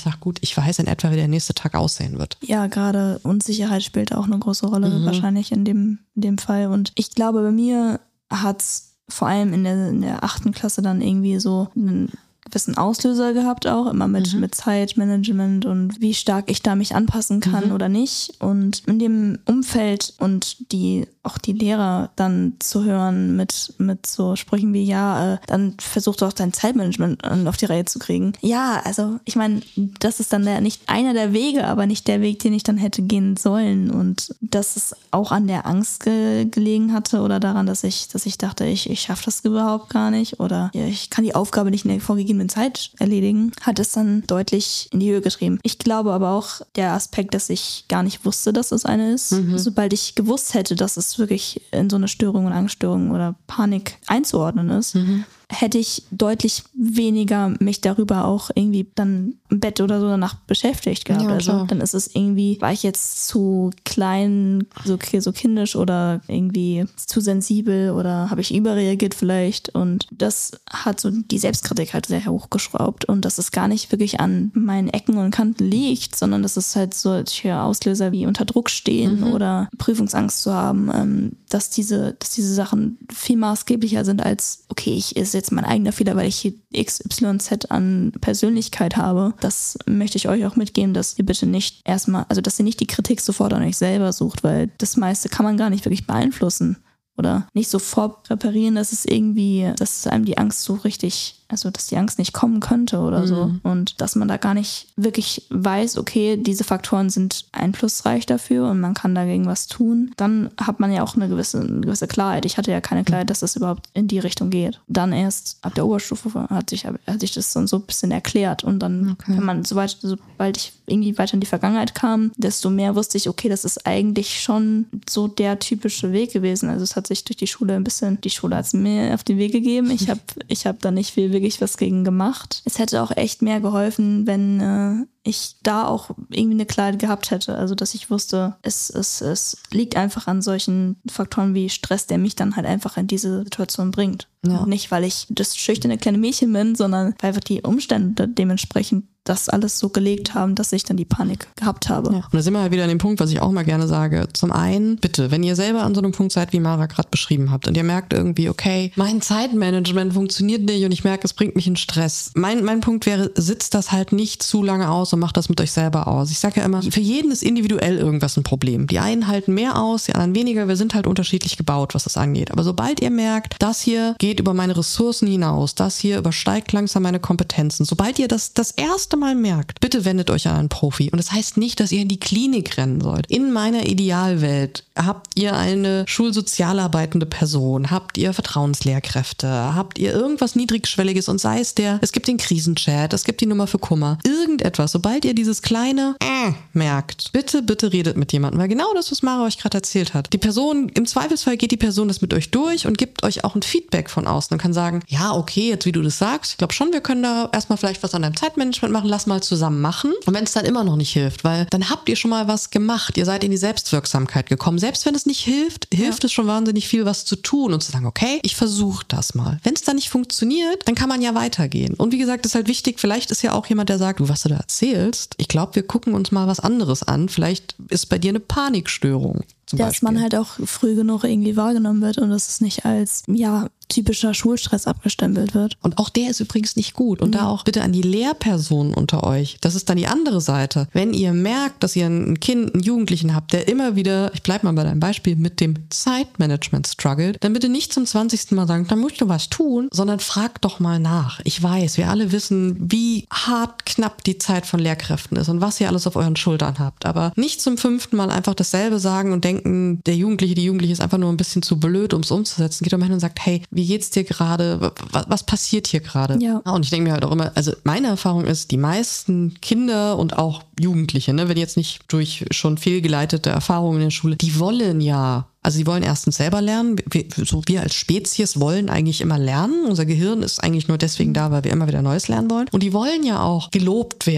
sagt, gut, ich weiß in etwa, wie der nächste Tag aussehen wird.
Ja, gerade Unsicherheit spielt auch eine große Rolle mhm. wahrscheinlich in dem, in dem Fall. Und ich glaube, bei mir hat es vor allem in der, in der achten Klasse dann irgendwie so einen gewissen Auslöser gehabt auch, immer mit, mhm. mit Zeitmanagement und wie stark ich da mich anpassen kann mhm. oder nicht. Und in dem Umfeld und die auch die Lehrer dann zu hören mit, mit so Sprüchen wie, ja, äh, dann versuch doch dein Zeitmanagement auf die Reihe zu kriegen. Ja, also ich meine, das ist dann der, nicht einer der Wege, aber nicht der Weg, den ich dann hätte gehen sollen. Und dass es auch an der Angst ge- gelegen hatte oder daran, dass ich, dass ich dachte, ich, ich schaffe das überhaupt gar nicht oder ich kann die Aufgabe nicht in der vorgegebenen Zeit erledigen, hat es dann deutlich in die Höhe getrieben. Ich glaube aber auch der Aspekt, dass ich gar nicht wusste, dass es eine ist. Mhm. Sobald ich gewusst hätte, dass es wirklich in so eine Störung und Angststörung oder Panik einzuordnen ist, mhm. hätte ich deutlich weniger mich darüber auch irgendwie dann im Bett oder so danach beschäftigt gehabt. Ja, also dann ist es irgendwie, war ich jetzt zu klein, so, so kindisch oder irgendwie zu sensibel oder habe ich überreagiert vielleicht, und das hat so die Selbstkritik halt sehr hochgeschraubt, und dass es gar nicht wirklich an meinen Ecken und Kanten liegt, sondern dass es halt solche Auslöser wie unter Druck stehen mhm. oder Prüfungsangst zu haben, ähm, dass diese, dass diese Sachen viel maßgeblicher sind als, okay, ich ist jetzt mein eigener Fehler, weil ich hier X Y Z an Persönlichkeit habe. Das möchte ich euch auch mitgeben, dass ihr bitte nicht erstmal, also dass ihr nicht die Kritik sofort an euch selber sucht, weil das meiste kann man gar nicht wirklich beeinflussen oder nicht sofort reparieren, dass es irgendwie, dass einem die Angst so richtig, also dass die Angst nicht kommen könnte oder mhm. so, und dass man da gar nicht wirklich weiß, okay, diese Faktoren sind einflussreich dafür und man kann dagegen was tun. Dann hat man ja auch eine gewisse, eine gewisse Klarheit. Ich hatte ja keine Klarheit, dass das überhaupt in die Richtung geht. Dann erst ab der Oberstufe hat sich, hat sich das dann so ein bisschen erklärt, und dann, okay. wenn man, soweit, sobald ich irgendwie weiter in die Vergangenheit kam, desto mehr wusste ich, okay, das ist eigentlich schon so der typische Weg gewesen. Also es hat sich durch die Schule ein bisschen, die Schule hat es mir auf den Weg gegeben. Ich habe ich hab da nicht viel wirklich was gegen gemacht. Es hätte auch echt mehr geholfen, wenn äh, ich da auch irgendwie eine Klarheit gehabt hätte. Also dass ich wusste, es, es, es liegt einfach an solchen Faktoren wie Stress, der mich dann halt einfach in diese Situation bringt. Ja. Und nicht, weil ich das schüchterne kleine Mädchen bin, sondern weil einfach die Umstände dementsprechend das alles so gelegt haben, dass ich dann die Panik gehabt habe.
Ja. Und da sind wir halt wieder an dem Punkt, was ich auch mal gerne sage. Zum einen, bitte, wenn ihr selber an so einem Punkt seid, wie Mara gerade beschrieben habt, und ihr merkt irgendwie, okay, mein Zeitmanagement funktioniert nicht und ich merke, es bringt mich in Stress. Mein, mein Punkt wäre, sitzt das halt nicht zu lange aus und macht das mit euch selber aus. Ich sage ja immer, für jeden ist individuell irgendwas ein Problem. Die einen halten mehr aus, die anderen weniger. Wir sind halt unterschiedlich gebaut, was das angeht. Aber sobald ihr merkt, das hier geht über meine Ressourcen hinaus, das hier übersteigt langsam meine Kompetenzen, sobald ihr das das erste Mal merkt, bitte wendet euch an einen Profi. Und das heißt nicht, dass ihr in die Klinik rennen sollt. In meiner Idealwelt habt ihr eine schulsozialarbeitende Person, habt ihr Vertrauenslehrkräfte, habt ihr irgendwas Niedrigschwelliges, und sei es der, es gibt den Krisenchat, es gibt die Nummer für Kummer, irgendetwas, sobald ihr dieses kleine äh, merkt, bitte, bitte redet mit jemandem, weil genau das, was Mara euch gerade erzählt hat. Die Person, im Zweifelsfall geht die Person das mit euch durch und gibt euch auch ein Feedback von außen und kann sagen, ja, okay, jetzt wie du das sagst, ich glaube schon, wir können da erstmal vielleicht was an deinem Zeitmanagement machen, lass mal zusammen machen. Und wenn es dann immer noch nicht hilft, weil dann habt ihr schon mal was gemacht, ihr seid in die Selbstwirksamkeit gekommen. Selbst wenn es nicht hilft, hilft ja. es schon wahnsinnig viel, was zu tun und zu sagen, okay, ich versuche das mal. Wenn es dann nicht funktioniert, dann kann man ja weitergehen. Und wie gesagt, ist halt wichtig, vielleicht ist ja auch jemand, der sagt, du, was du da erzählst, ich glaube, wir gucken uns mal was anderes an. Vielleicht ist bei dir eine Panikstörung. Zum
Dass
Beispiel.
man halt auch früh genug irgendwie wahrgenommen wird und dass es nicht als, ja, typischer Schulstress abgestempelt wird.
Und auch der ist übrigens nicht gut. Und mhm. da auch bitte an die Lehrpersonen unter euch. Das ist dann die andere Seite. Wenn ihr merkt, dass ihr ein Kind, einen Jugendlichen habt, der immer wieder, ich bleib mal bei deinem Beispiel, mit dem Zeitmanagement struggelt, dann bitte nicht zum zwanzigsten Mal sagen, da musst du was tun, sondern fragt doch mal nach. Ich weiß, wir alle wissen, wie hart knapp die Zeit von Lehrkräften ist und was ihr alles auf euren Schultern habt. Aber nicht zum fünften Mal einfach dasselbe sagen und denken, der Jugendliche, die Jugendliche ist einfach nur ein bisschen zu blöd, um es umzusetzen. Geht doch mal hin und sagt, hey, wie geht's dir gerade? Was, was passiert hier gerade?
Ja.
Und ich denke mir halt auch immer, also meine Erfahrung ist, die meisten Kinder und auch Jugendliche, ne, wenn jetzt nicht durch schon fehlgeleitete Erfahrungen in der Schule, die wollen ja, also sie wollen erstens selber lernen. Wir, so wir als Spezies wollen eigentlich immer lernen. Unser Gehirn ist eigentlich nur deswegen da, weil wir immer wieder Neues lernen wollen. Und die wollen ja auch gelobt werden.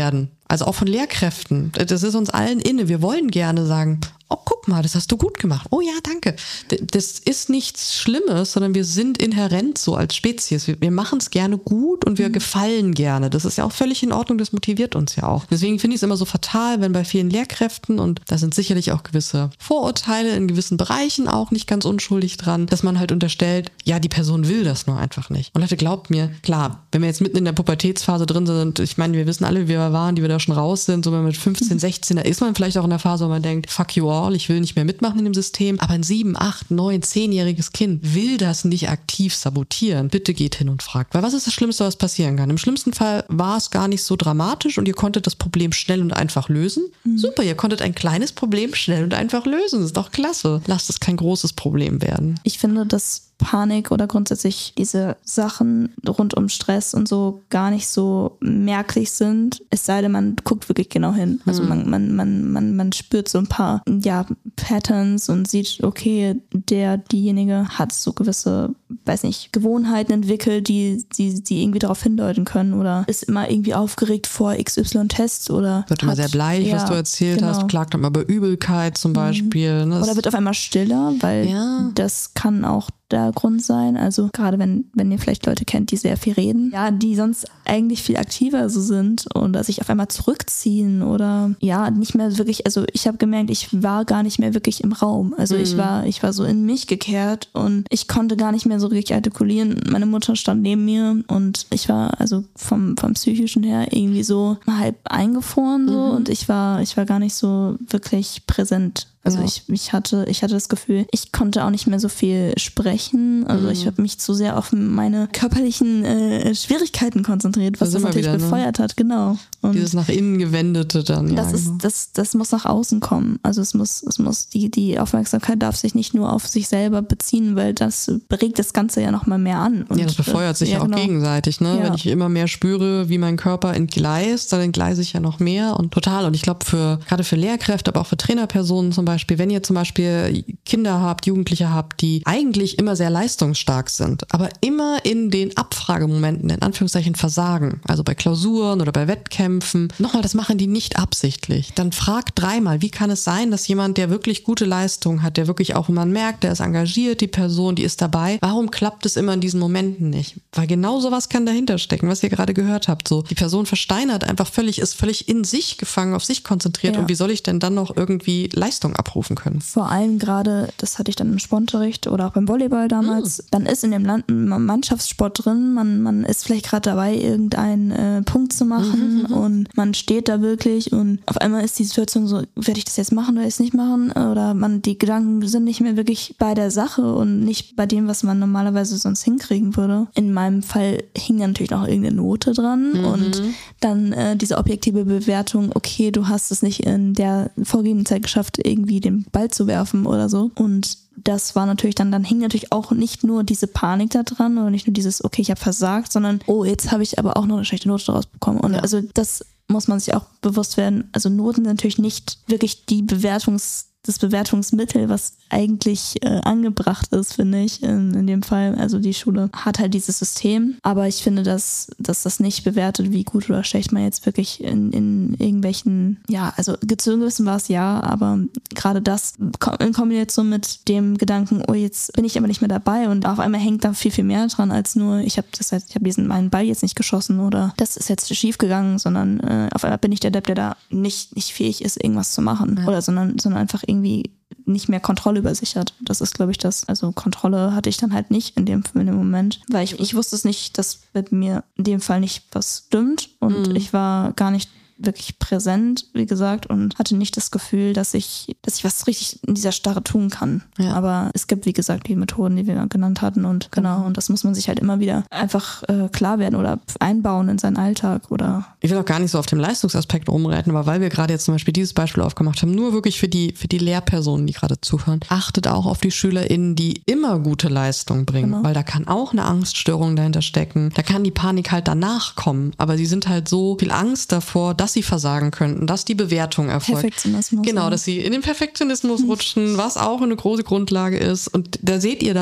Also auch von Lehrkräften. Das ist uns allen inne. Wir wollen gerne sagen, oh, guck mal, das hast du gut gemacht. Oh ja, danke. Das ist nichts Schlimmes, sondern wir sind inhärent so als Spezies. Wir, wir machen es gerne gut und wir mhm. gefallen gerne. Das ist ja auch völlig in Ordnung, das motiviert uns ja auch. Deswegen finde ich es immer so fatal, wenn bei vielen Lehrkräften, und da sind sicherlich auch gewisse Vorurteile in gewissen Bereichen auch nicht ganz unschuldig dran, dass man halt unterstellt, ja, die Person will das nur einfach nicht. Und Leute, glaubt mir, klar, wenn wir jetzt mitten in der Pubertätsphase drin sind, ich meine, wir wissen alle, wie wir waren, die wir da schon raus sind, so wenn man mit fünfzehn, sechzehn, da ist man vielleicht auch in der Phase, wo man denkt, fuck you all, ich will nicht mehr mitmachen in dem System, aber ein sieben, acht, neun, zehnjähriges Kind will das nicht aktiv sabotieren. Bitte geht hin und fragt, weil was ist das Schlimmste, was passieren kann? Im schlimmsten Fall war es gar nicht so dramatisch und ihr konntet das Problem schnell und einfach lösen. Mhm. Super, ihr konntet ein kleines Problem schnell und einfach lösen. Das ist doch klasse. Lasst es kein großes Problem werden.
Ich finde, dass Panik oder grundsätzlich diese Sachen rund um Stress und so gar nicht so merklich sind, es sei denn, man guckt wirklich genau hin. Also man, man, man, man, man spürt so ein paar ja, Patterns und sieht, okay, der, diejenige hat so gewisse, weiß nicht, Gewohnheiten entwickelt, die, die, die irgendwie darauf hindeuten können oder ist immer irgendwie aufgeregt vor X Y-Test oder
wird immer sehr bleich, ja, was du erzählt genau. hast, klagt dann mal über Übelkeit zum Beispiel.
Mhm. Oder wird auf einmal stiller, weil ja. das kann auch der Grund sein. Also gerade wenn, wenn ihr vielleicht Leute kennt, die sehr viel reden, ja, die sonst eigentlich viel aktiver so sind oder sich auf einmal zurückziehen oder ja, nicht mehr wirklich, also ich habe gemerkt, ich war gar nicht mehr wirklich im Raum. Also mhm. ich war, ich war so in mich gekehrt und ich konnte gar nicht mehr so richtig artikulieren. Meine Mutter stand neben mir und ich war also vom, vom psychischen her irgendwie so halb eingefroren so mhm. und ich war, ich war gar nicht so wirklich präsent. Also ja. ich, ich hatte, ich hatte das Gefühl, ich konnte auch nicht mehr so viel sprechen. Also mhm. ich habe mich zu sehr auf meine körperlichen äh, Schwierigkeiten konzentriert, was das, das natürlich wieder, befeuert ne? hat, genau.
Und dieses nach innen gewendete dann.
Das
ja,
ist,
genau.
das, das muss nach außen kommen. Also es muss, es muss die, die Aufmerksamkeit darf sich nicht nur auf sich selber beziehen, weil das regt das Ganze ja nochmal mehr an. Und
ja, das befeuert sich ja auch genau. gegenseitig, ne? Ja. Wenn ich immer mehr spüre, wie mein Körper entgleist, dann entgleise ich ja noch mehr und total. Und ich glaube, für gerade für Lehrkräfte, aber auch für Trainerpersonen zum Beispiel, wenn ihr zum Beispiel Kinder habt, Jugendliche habt, die eigentlich immer sehr leistungsstark sind, aber immer in den Abfragemomenten in Anführungszeichen versagen, also bei Klausuren oder bei Wettkämpfen, nochmal, das machen die nicht absichtlich. Dann fragt dreimal, wie kann es sein, dass jemand, der wirklich gute Leistung hat, der wirklich auch, wo man merkt, der ist engagiert, die Person, die ist dabei, warum klappt es immer in diesen Momenten nicht? Weil genau sowas kann dahinter stecken, was ihr gerade gehört habt. So, die Person versteinert einfach völlig, ist völlig in sich gefangen, auf sich konzentriert ja. und wie soll ich denn dann noch irgendwie Leistung abrufen können?
Vor allem gerade, das hatte ich dann im Sportunterricht oder auch beim Volleyball damals, mhm. dann ist in dem Land ein Mannschaftssport drin, man, man ist vielleicht gerade dabei, irgendeinen äh, Punkt zu machen mhm. und man steht da wirklich und auf einmal ist die Situation so, werde ich das jetzt machen oder es nicht machen? Oder man, die Gedanken sind nicht mehr wirklich bei der Sache und nicht bei dem, was man normalerweise sonst hinkriegen würde. In meinem Fall hing ja natürlich noch irgendeine Note dran mhm. und dann äh, diese objektive Bewertung, okay, du hast es nicht in der vorgegebenen Zeit geschafft, irgendwie den Ball zu werfen oder so. Und das war natürlich dann, dann hing natürlich auch nicht nur diese Panik da dran oder nicht nur dieses, okay, ich habe versagt, sondern, oh, jetzt habe ich aber auch noch eine schlechte Note daraus bekommen. Und ja. also das muss man sich auch bewusst werden. Also Noten sind natürlich nicht wirklich die Bewertungs das Bewertungsmittel, was eigentlich äh, angebracht ist, finde ich, in, in dem Fall. Also die Schule hat halt dieses System, aber ich finde, dass, dass das nicht bewertet, wie gut oder schlecht man jetzt wirklich in, in irgendwelchen, ja, also gezwungen war es ja, aber gerade das in Kombination mit dem Gedanken, oh, jetzt bin ich aber nicht mehr dabei und auf einmal hängt da viel, viel mehr dran, als nur, ich habe das heißt, ich habe diesen meinen Ball jetzt nicht geschossen oder das ist jetzt schief gegangen, sondern äh, auf einmal bin ich der Depp, der da nicht, nicht fähig ist, irgendwas zu machen. Ja. Oder sondern, sondern einfach irgendwie nicht mehr Kontrolle über sich hat. Das ist, glaube ich, das. Also Kontrolle hatte ich dann halt nicht in dem, in dem Moment, weil ich, ich wusste es nicht, dass mit mir in dem Fall nicht was stimmt und mhm. ich war gar nicht wirklich präsent, wie gesagt, und hatte nicht das Gefühl, dass ich, dass ich was richtig in dieser Starre tun kann. Ja. Aber es gibt, wie gesagt, die Methoden, die wir genannt hatten und genau, und das muss man sich halt immer wieder einfach äh, klar werden oder einbauen in seinen Alltag oder.
Ich will auch gar nicht so auf dem Leistungsaspekt rumreiten, aber weil wir gerade jetzt zum Beispiel dieses Beispiel aufgemacht haben, nur wirklich für die, für die Lehrpersonen, die gerade zuhören, achtet auch auf die SchülerInnen, die immer gute Leistung bringen, genau. weil da kann auch eine Angststörung dahinter stecken, da kann die Panik halt danach kommen, aber sie sind halt so viel Angst davor, dass sie versagen könnten, dass die Bewertung erfolgt. Perfektionismus. Genau, dass sie in den Perfektionismus rutschen, was auch eine große Grundlage ist. Und da seht ihr dann im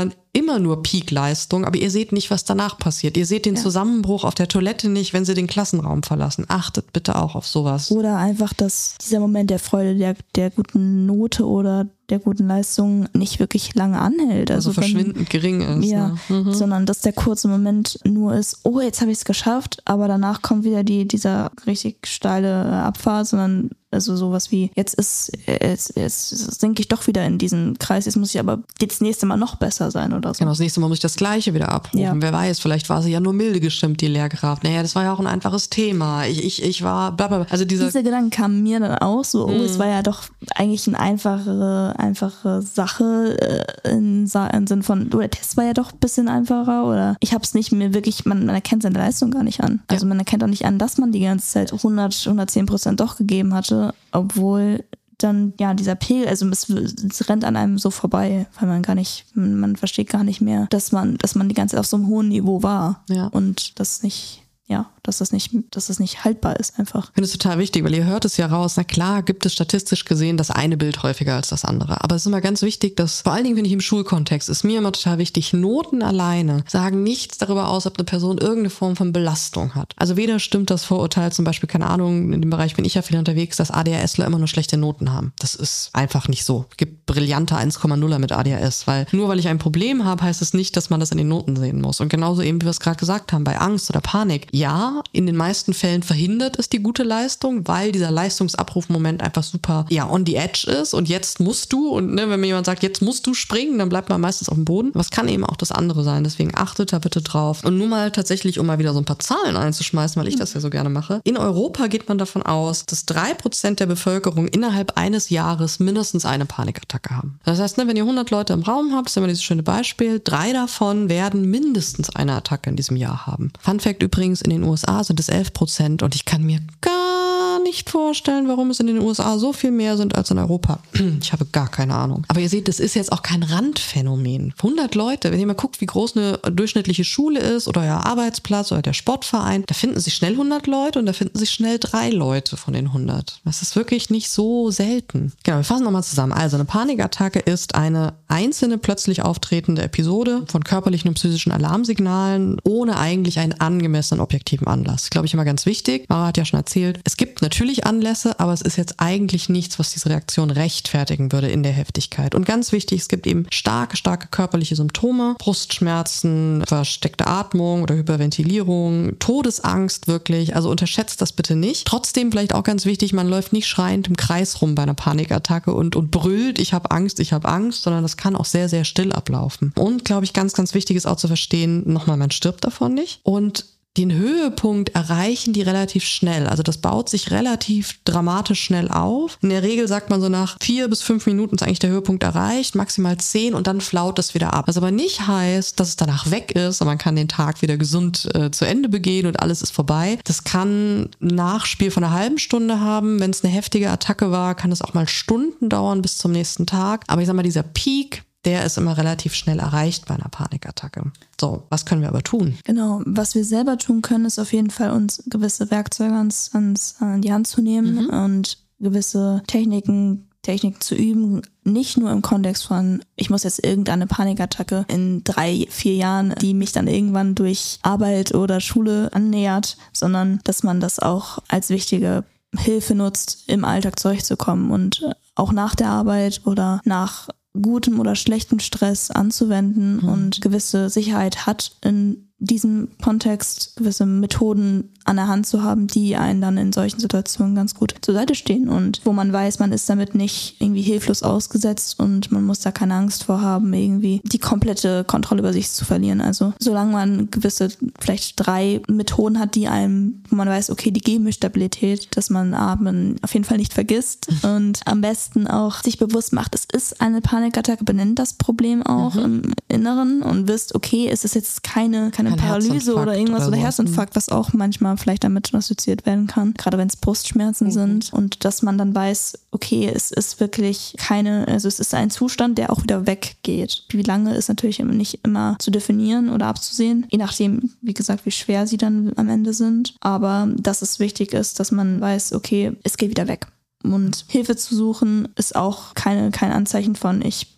immer nur Peak-Leistung, aber ihr seht nicht, was danach passiert. Ihr seht den ja. Zusammenbruch auf der Toilette nicht, wenn sie den Klassenraum verlassen. Achtet bitte auch auf sowas.
Oder einfach, dass dieser Moment der Freude, der, der guten Note oder der guten Leistung nicht wirklich lange anhält.
Also, also verschwindend
wenn,
gering ist.
Ja,
ne? mhm.
sondern dass der kurze Moment nur ist, oh, jetzt habe ich es geschafft, aber danach kommt wieder die, dieser richtig steile Abfahrt, sondern also sowas wie, jetzt ist, jetzt, jetzt sinke ich doch wieder in diesen Kreis, jetzt muss ich aber das nächste Mal noch besser sein oder so.
Genau, das nächste Mal muss ich das Gleiche wieder abrufen. Ja. Wer weiß, vielleicht war sie ja nur milde gestimmt, die Lehrkraft. Naja, das war ja auch ein einfaches Thema. Ich, ich, ich war blablabla. Also dieser
Diese Gedanken kamen mir dann auch so, oh, mhm. es war ja doch eigentlich eine einfache, einfache Sache äh, im Sinn von, oh, der Test war ja doch ein bisschen einfacher oder ich habe es nicht mehr wirklich, man, man erkennt seine Leistung gar nicht an. Also ja. man erkennt auch nicht an, dass man die ganze Zeit hundert, hundertzehn Prozent doch gegeben hatte, obwohl dann, ja, dieser Pegel, also es, es rennt an einem so vorbei, weil man gar nicht, man, man versteht gar nicht mehr, dass man, dass man die ganze Zeit auf so einem hohen Niveau war
ja.
und das nicht, ja, dass das nicht, dass das nicht haltbar ist einfach.
Ich finde es total wichtig, weil ihr hört es ja raus, na klar gibt es statistisch gesehen das eine Bild häufiger als das andere, aber es ist immer ganz wichtig, dass, vor allen Dingen finde ich im Schulkontext, ist mir immer total wichtig, Noten alleine sagen nichts darüber aus, ob eine Person irgendeine Form von Belastung hat. Also weder stimmt das Vorurteil, zum Beispiel, keine Ahnung, in dem Bereich bin ich ja viel unterwegs, dass ADHSler immer nur schlechte Noten haben. Das ist einfach nicht so. Es gibt brillante eins Komma nuller mit A D H S, weil nur weil ich ein Problem habe, heißt es nicht, dass man das in den Noten sehen muss. Und genauso eben, wie wir es gerade gesagt haben, bei Angst oder Panik. Ja, in den meisten Fällen verhindert es die gute Leistung, weil dieser Leistungsabrufmoment einfach super, ja, on the edge ist und jetzt musst du und ne, wenn mir jemand sagt, jetzt musst du springen, dann bleibt man meistens auf dem Boden. Aber es kann eben auch das andere sein, deswegen achtet da bitte drauf. Und nur mal tatsächlich, um mal wieder so ein paar Zahlen einzuschmeißen, weil ich das ja so gerne mache. In Europa geht man davon aus, dass drei Prozent der Bevölkerung innerhalb eines Jahres mindestens eine Panikattacke haben. Das heißt, ne, wenn ihr hundert Leute im Raum habt, das ist immer dieses schöne Beispiel, drei davon werden mindestens eine Attacke in diesem Jahr haben. Fun Fact übrigens, in den U S A sind es elf Prozent und ich kann mir gar nicht vorstellen, warum es in den U S A so viel mehr sind als in Europa. Ich habe gar keine Ahnung. Aber ihr seht, das ist jetzt auch kein Randphänomen. hundert Leute, wenn ihr mal guckt, wie groß eine durchschnittliche Schule ist oder euer Arbeitsplatz oder der Sportverein, da finden sich schnell hundert Leute und da finden sich schnell drei Leute von den hundert. Das ist wirklich nicht so selten. Genau, wir fassen nochmal zusammen. Also eine Panikattacke ist eine einzelne plötzlich auftretende Episode von körperlichen und psychischen Alarmsignalen ohne eigentlich einen angemessenen objektiven Anlass. Glaube ich immer ganz wichtig. Mara hat ja schon erzählt, es gibt natürlich Anlässe, aber es ist jetzt eigentlich nichts, was diese Reaktion rechtfertigen würde in der Heftigkeit. Und ganz wichtig, es gibt eben starke, starke körperliche Symptome, Brustschmerzen, versteckte Atmung oder Hyperventilierung, Todesangst wirklich, also unterschätzt das bitte nicht. Trotzdem vielleicht auch ganz wichtig, man läuft nicht schreiend im Kreis rum bei einer Panikattacke und, und brüllt, ich habe Angst, ich habe Angst, sondern das kann auch sehr, sehr still ablaufen. Und glaube ich, ganz, ganz wichtig ist auch zu verstehen, nochmal, man stirbt davon nicht und den Höhepunkt erreichen die relativ schnell. Also das baut sich relativ dramatisch schnell auf. In der Regel sagt man so nach vier bis fünf Minuten ist eigentlich der Höhepunkt erreicht, maximal zehn und dann flaut es wieder ab. Was aber nicht heißt, dass es danach weg ist und man kann den Tag wieder gesund äh, zu Ende begehen und alles ist vorbei. Das kann ein Nachspiel von einer halben Stunde haben. Wenn es eine heftige Attacke war, kann es auch mal Stunden dauern bis zum nächsten Tag. Aber ich sag mal, dieser Peak, der ist immer relativ schnell erreicht bei einer Panikattacke. So, was können wir aber tun?
Genau, was wir selber tun können, ist auf jeden Fall uns gewisse Werkzeuge ans, ans, an die Hand zu nehmen mhm. und gewisse Techniken, Techniken zu üben. Nicht nur im Kontext von, ich muss jetzt irgendeine Panikattacke in drei, vier Jahren, die mich dann irgendwann durch Arbeit oder Schule annähert, sondern dass man das auch als wichtige Hilfe nutzt, im Alltag zurechtzukommen und auch nach der Arbeit oder nach gutem oder schlechtem Stress anzuwenden mhm. und gewisse Sicherheit hat in diesem Kontext, gewisse Methoden an der Hand zu haben, die einen dann in solchen Situationen ganz gut zur Seite stehen und wo man weiß, man ist damit nicht irgendwie hilflos ausgesetzt und man muss da keine Angst vor haben, irgendwie die komplette Kontrolle über sich zu verlieren. Also solange man gewisse, vielleicht drei Methoden hat, die einem, wo man weiß, okay, die geben mir Stabilität, dass man Atmen auf jeden Fall nicht vergisst und am besten auch sich bewusst macht, es ist eine Panikattacke, benennt das Problem auch mhm. im Inneren und wisst, okay, es ist jetzt keine, keine Kein Paralyse oder irgendwas oder, oder Herzinfarkt, was auch manchmal vielleicht damit assoziiert werden kann, gerade wenn es Brustschmerzen mhm. sind und dass man dann weiß, okay, es ist wirklich keine, also es ist ein Zustand, der auch wieder weggeht. Wie lange ist natürlich nicht immer zu definieren oder abzusehen, je nachdem, wie gesagt, wie schwer sie dann am Ende sind, aber dass es wichtig ist, dass man weiß, okay, es geht wieder weg. Und Hilfe zu suchen ist auch keine, kein Anzeichen von, ich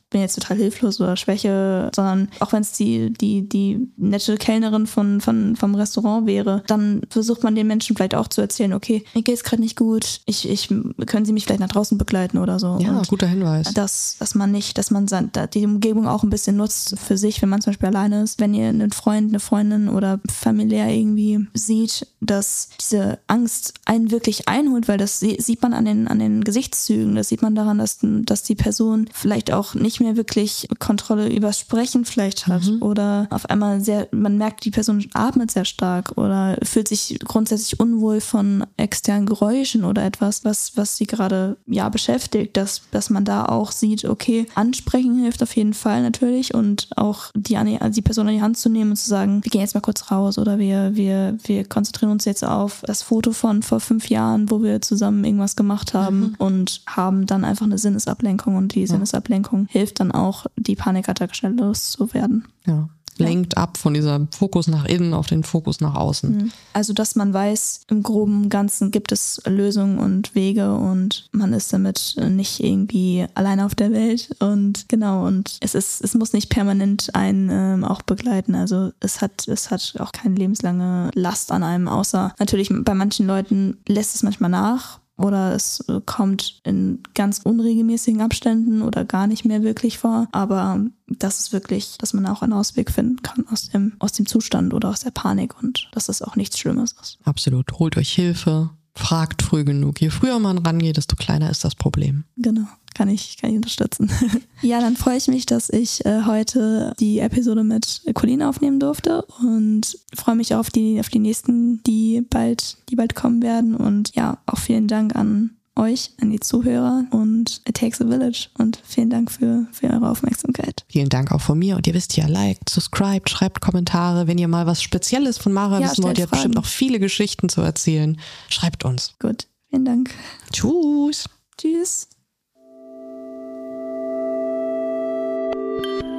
bin jetzt total hilflos oder Schwäche, sondern auch wenn es die, die, die nette Kellnerin von, von, vom Restaurant wäre, dann versucht man den Menschen vielleicht auch zu erzählen, okay, mir geht's gerade nicht gut, ich, ich, können Sie mich vielleicht nach draußen begleiten oder so.
Ja,
und
guter Hinweis.
Dass, dass man nicht, dass man die Umgebung auch ein bisschen nutzt für sich, wenn man zum Beispiel alleine ist. Wenn ihr einen Freund, eine Freundin oder familiär irgendwie sieht, dass diese Angst einen wirklich einholt, weil das sieht man an den, an den Gesichtszügen, das sieht man daran, dass, dass die Person vielleicht auch nicht mehr wirklich Kontrolle übers Sprechen vielleicht hat mhm. oder auf einmal sehr, man merkt, die Person atmet sehr stark oder fühlt sich grundsätzlich unwohl von externen Geräuschen oder etwas, was, was sie gerade ja beschäftigt, dass, dass man da auch sieht, okay, ansprechen hilft auf jeden Fall natürlich und auch die, also die Person an die Hand zu nehmen und zu sagen, wir gehen jetzt mal kurz raus oder wir, wir, wir konzentrieren uns jetzt auf das Foto von vor fünf Jahren, wo wir zusammen irgendwas gemacht haben mhm. und haben dann einfach eine Sinnesablenkung und die ja. Sinnesablenkung hilft dann auch, die Panikattacke schnell loszuwerden.
Ja. Lenkt ja. ab von dieser Fokus nach innen auf den Fokus nach außen.
Also, dass man weiß, im groben Ganzen gibt es Lösungen und Wege und man ist damit nicht irgendwie alleine auf der Welt und genau, und es ist, es muss nicht permanent einen ähm, auch begleiten. Also es hat, es hat auch keine lebenslange Last an einem, außer natürlich bei manchen Leuten lässt es manchmal nach. Oder es kommt in ganz unregelmäßigen Abständen oder gar nicht mehr wirklich vor. Aber das ist wirklich, dass man auch einen Ausweg finden kann aus dem, aus dem Zustand oder aus der Panik und dass das auch nichts Schlimmes ist.
Absolut. Holt euch Hilfe, fragt früh genug. Je früher man rangeht, desto kleiner ist das Problem.
Genau. Kann ich, kann ich unterstützen. Ja, dann freue ich mich, dass ich äh, heute die Episode mit Colleen aufnehmen durfte und freue mich auf die, auf die nächsten, die bald, die bald kommen werden. Und ja, auch vielen Dank an euch, an die Zuhörer und It Takes a Village und vielen Dank für, für eure Aufmerksamkeit.
Vielen Dank auch von mir und ihr wisst ja, liked, subscribed, schreibt Kommentare, wenn ihr mal was Spezielles von Mara
ja,
wissen wollt, ihr habt bestimmt noch viele Geschichten zu erzählen. Schreibt uns.
Gut, vielen Dank.
Tschüss.
Tschüss.